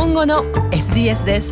本語の SBS です。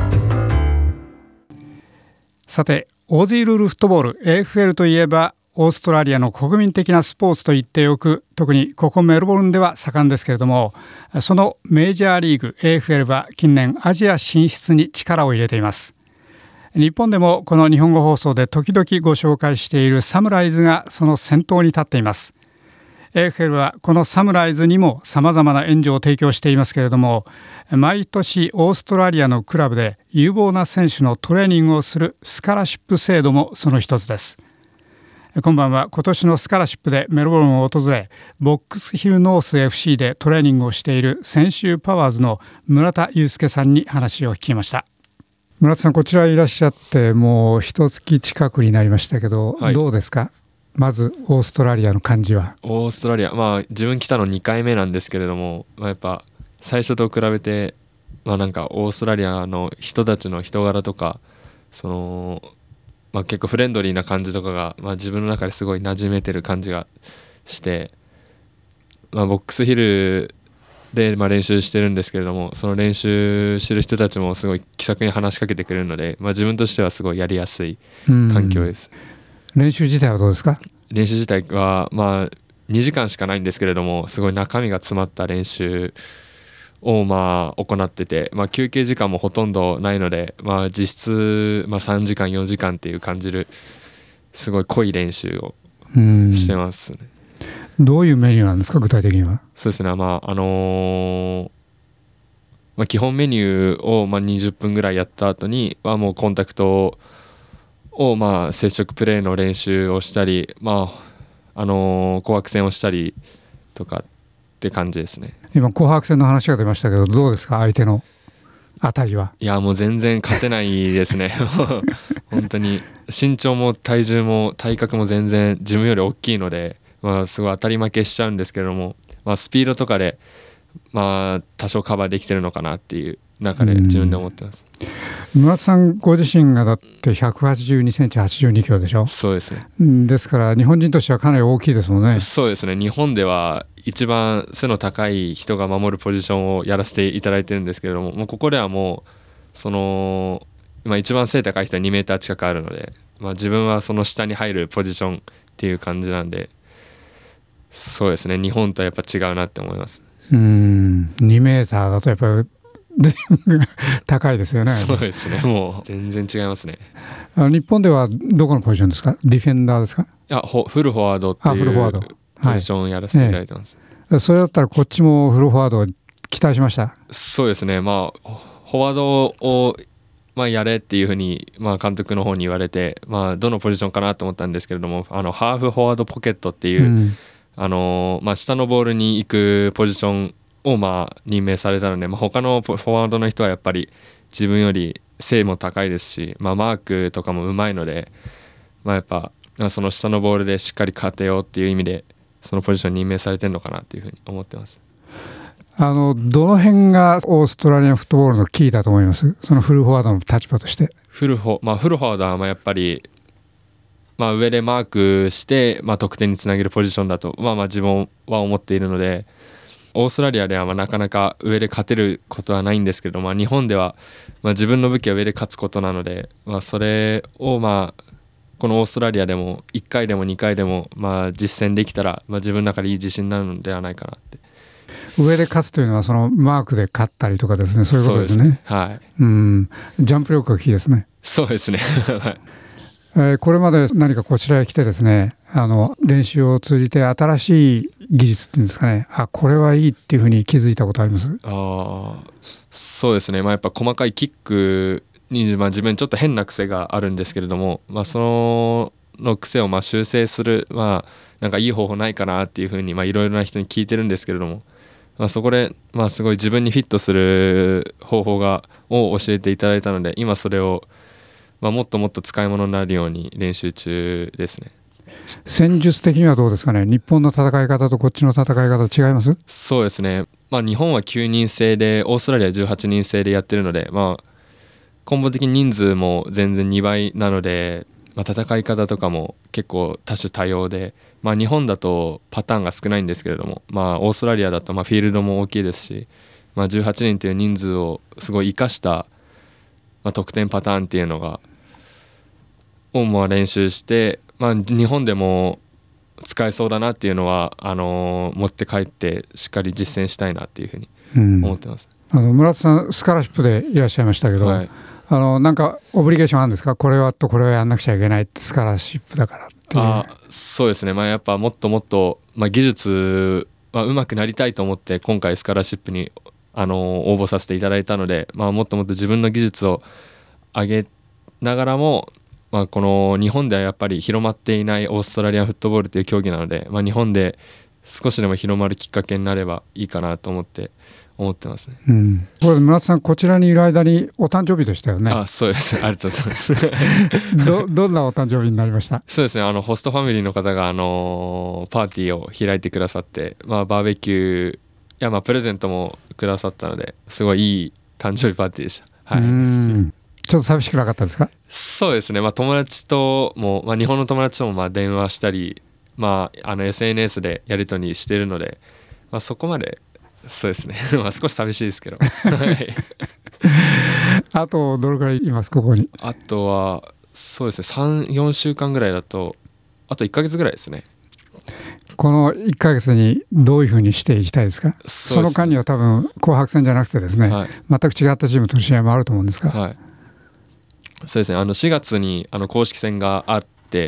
さて、オージールールフットボール AFL といえばオーストラリアの国民的なスポーツと言ってよく、特にここメルボルンでは盛んですけれども、そのメジャーリーグ AFL は近年アジア進出に力を入れています。日本でもこの日本語放送で時々ご紹介しているサムライズがその先頭に立っています。AFL はこのサムライズにもさまざまな援助を提供していますけれども、毎年オーストラリアのクラブで有望な選手のトレーニングをするスカラシップ制度もその一つです。今晩は今年のスカラシップでメルボルンを訪れ、ボックスヒルノース FC でトレーニングをしている専修パワーズの村田祐介さんに話を聞きました。村田さん、こちらいらっしゃってもう一月近くになりましたけど、はい、どうですか？まずオーストラリアの感じは。 オーストラリア、自分来たの2回目なんですけれども、やっぱ最初と比べて、なんかオーストラリアの人たちの人柄とか、結構フレンドリーな感じとかが、自分の中ですごい馴染めてる感じがして、ボックスヒルで練習してるんですけれども、その練習してる人たちもすごい気さくに話しかけてくれるので、自分としてはすごいやりやすい環境です。 練習自体はどうですか？ 練習自体は2時間しかないんですけれども、すごい中身が詰まった練習を行ってて、休憩時間もほとんどないので、実質3時間4時間っていう感じるすごい濃い練習をしてますね。 どういうメニューなんですか、具体的には？ そうですね、基本メニューを20分ぐらいやった後にもうコンタクトを接触プレーの練習をしたり、紅白戦をしたりとかって感じですね。 今紅白戦の話が出ましたけど、どうですか、相手のあたりは？ いや、もう全然勝てないですね本当に身長も体重も体格も全然自分より大きいので、すごい当たり負けしちゃうんですけれども、スピードとかで多少カバーできてるのかなっていう中で自分で思ってます。 村田さんご自身がだって182センチ82キロでしょ？ そうですね。 ですから日本人としてはかなり大きいですもんね。 そうですね。日本では一番背の高い人が守るポジションをやらせていただいてるんですけれども、ここではもう一番背高い人は2メーター近くあるので、自分はその下に入るポジションっていう感じなんで、そうですね、日本とはやっぱ違うなって思います。 2メーターだとやっぱり高いですよね。 そうですね、もう全然違いますね。 日本ではどこのポジションですか？ディフェンダーですか？ いや、フルフォワードっていうポジションをやらせていただいてます。 それだったらこっちもフルフォワードを期待しました。 そうですね、フォワードをやれっていうふうに監督の方に言われて、どのポジションかなと思ったんですけれども、ハーフフォワードポケットっていう、下のボールに行くポジションを任命されたので、他のフォワードの人はやっぱり自分より背も高いですし、マークとかもうまいので、やっぱその下のボールでしっかり勝てようっていう意味でそのポジションに任命されてるのかなっていうふうに思ってます。 どの辺がオーストラリアンフットボールのキーだと思います？そのフルフォワードの立場として。フルフォワードはやっぱり上でマークして得点につなげるポジションだと自分は思っているので、オーストラリアではなかなか上で勝てることはないんですけど、日本では自分の武器は上で勝つことなので、それをこのオーストラリアでも1回でも2回でも実践できたら自分の中でいい自信になるのではないかなって。 上で勝つというのはそのマークで勝ったりとかですね、そういうことですね。 そうですね、はい。 ジャンプ力がキーですね。 そうですねこれまで何かこちらへ来てですね、練習を通じて新しい技術っていうんですかね、これはいいっていうふうに気づいたことあります？ そうですね、やっぱ細かいキックに、自分ちょっと変な癖があるんですけれども、その癖を修正する、なんかいい方法ないかなっていうふうにいろいろな人に聞いてるんですけれども、そこですごい自分にフィットする方法を教えていただいたので、今それをもっともっと使い物になるように練習中ですね。 戦術的にはどうですかね？日本の戦い方とこっちの戦い方違います？ そうですね、日本は9人制でオーストラリアは18人制でやってるので、根本的に人数も全然2倍なので、戦い方とかも結構多種多様で、日本だとパターンが少ないんですけれども、オーストラリアだとフィールドも大きいですし、 18人という人数をすごい生かした、得点パターンっていうのを練習して、日本でも使えそうだなっていうのは持って帰ってしっかり実践したいなっていうふうに思ってます。 村田さんスカラシップでいらっしゃいましたけど、はい、なんかオブリゲーションあるんですか？これはこれはやんなくちゃいけないってスカラシップだからっていう。 そうですね、やっぱもっともっと、技術は上手くなりたいと思って今回スカラシップに応募させていただいたので、もっともっと自分の技術を上げながらも、この日本ではやっぱり広まっていないオーストラリアンフットボールという競技なので、日本で少しでも広まるきっかけになればいいかなと思ってますね。 これ村田さんこちらにいる間にお誕生日でしたよね。 そうです、ありがとうございますどんなお誕生日になりました？ そうですね、ホストファミリーの方がパーティーを開いてくださって、バーベキューやプレゼントもくださったので、すごいいい誕生日パーティーでした。はい、 ちょっと寂しくなかったですか？ そうですね、友達とも、日本の友達とも電話したり、SNS でやり取りしているので、そこまでそうですね少し寂しいですけどあとどれくらいいますここに？あとはそうですね、3,4週間ぐらいだと、あと1ヶ月ぐらいですね。 この1ヶ月にどういうふうにしていきたいですか？その間には多分紅白戦じゃなくてですね、全く違ったチームとの試合もあると思うんですが、 そうですね、4月に公式戦があって、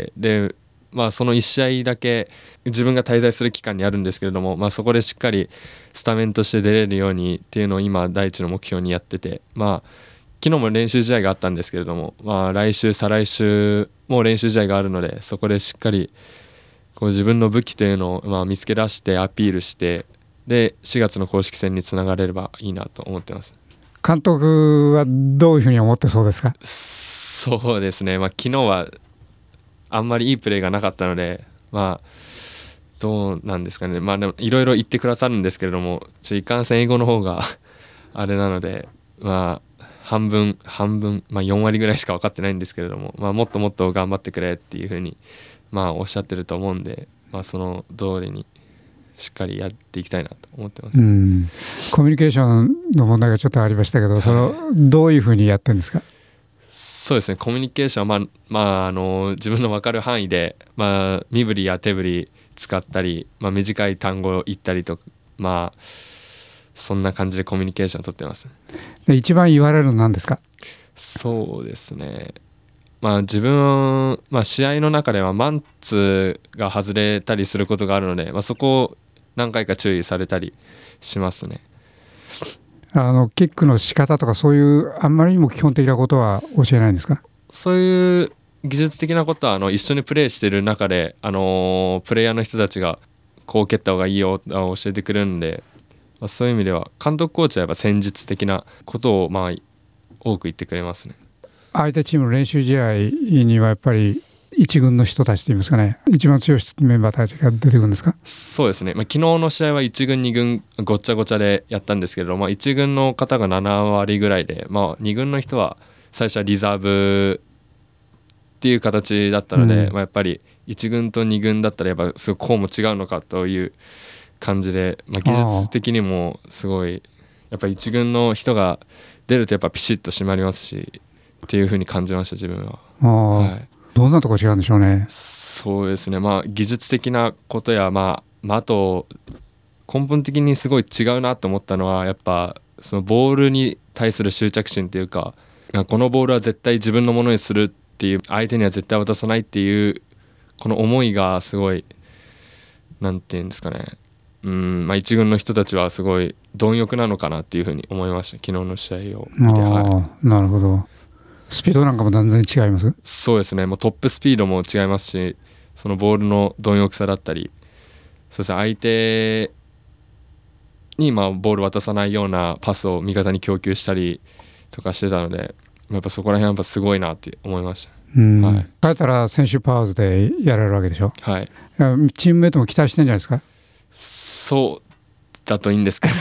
で、その1試合だけ自分が滞在する期間にあるんですけれども、そこでしっかりスタメンとして出れるようにっていうのを今第一の目標にやってて、昨日も練習試合があったんですけれども、来週再来週も練習試合があるので、そこでしっかり自分の武器というのを見つけ出してアピールして、で4月の公式戦につながれればいいなと思ってます。 監督はどういうふうに思ってそうですか？ そうですね、昨日はあんまりいいプレーがなかったので、どうなんですかね、でもいろいろ言ってくださるんですけれども、いかんせん英語の方があれなので、半分、4割ぐらいしか分かってないんですけれども、もっともっと頑張ってくれっていうふうにおっしゃってると思うんで、その通りにしっかりやっていきたいなと思ってます。 コミュニケーションの問題がちょっとありましたけど、どういうふうにやってるんですか？ そうですね、コミュニケーションは、自分の分かる範囲で、身振りや手振り使ったり、短い単語を言ったりとか、そんな感じでコミュニケーションを取ってます。 一番言われるのは何ですか？ そうですね、自分、試合の中ではマンツーが外れたりすることがあるので、そこを何回か注意されたりしますね。 キックの仕方とかそういうあんまりにも基本的なことは教えないんですか？ そういう技術的なことは一緒にプレーしている中で、プレイヤーの人たちがこう蹴った方がいいよと教えてくれるんで、そういう意味では監督コーチはやっぱ戦術的なことを多く言ってくれますね。 相手チームの練習試合にはやっぱり一軍の人たちといいますかね、一番強いメンバーたちが出てくるんですか？ そうですね、昨日の試合は1軍2軍ごっちゃごちゃでやったんですけど、1軍の方が7割ぐらいで、2軍の人は最初はリザーブっていう形だったので、やっぱり1軍と2軍だったらやっぱすごいこうも違うのかという感じで、技術的にもすごいやっぱり1軍の人が出るとやっぱピシッと締まりますしっていう風に感じました自分は。 どんなところ違うんでしょうね。 そうですね、技術的なことや、あと根本的にすごい違うなと思ったのは、やっぱそのボールに対する執着心というか、このボールは絶対自分のものにするっていう、相手には絶対渡さないっていうこの思いがすごい、なんていうんですかね、一軍の人たちはすごい貪欲なのかなっていうふうに思いました、昨日の試合を見て。 なるほど。スピードなんかも全然違います？ そうですね、もうトップスピードも違いますし、そのボールの貪欲さだったり、そうですね、相手にボール渡さないようなパスを味方に供給したりとかしてたので、やっぱそこら辺はやっぱすごいなって思いました。 帰ったら選手パワーズでやれるわけでしょ。 はい、 チームメイトも期待してるんじゃないですか？ そうだといいんですけれ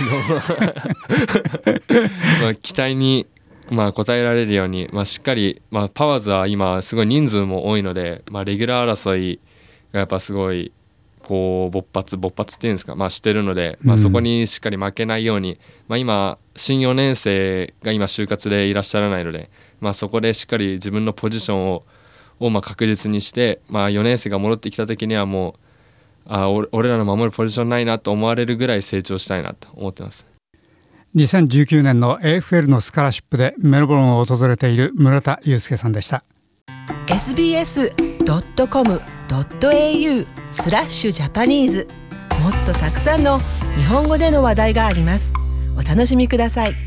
ど期待に応えられるように、しっかり、パワーズは今すごい人数も多いので、レギュラー争いがやっぱすごいこう勃発っていうんですか、してるので、そこにしっかり負けないように、今新4年生が今就活でいらっしゃらないので、そこでしっかり自分のポジションを確実にして、4年生が戻ってきた時にはもう俺らの守るポジションないなと思われるぐらい成長したいなと思ってます。 2019年の AFL のスカラシップでメルボルンを訪れている村田祐介さんでした。 sbs.com.au/Japanese もっとたくさんの日本語での話題があります。お楽しみください。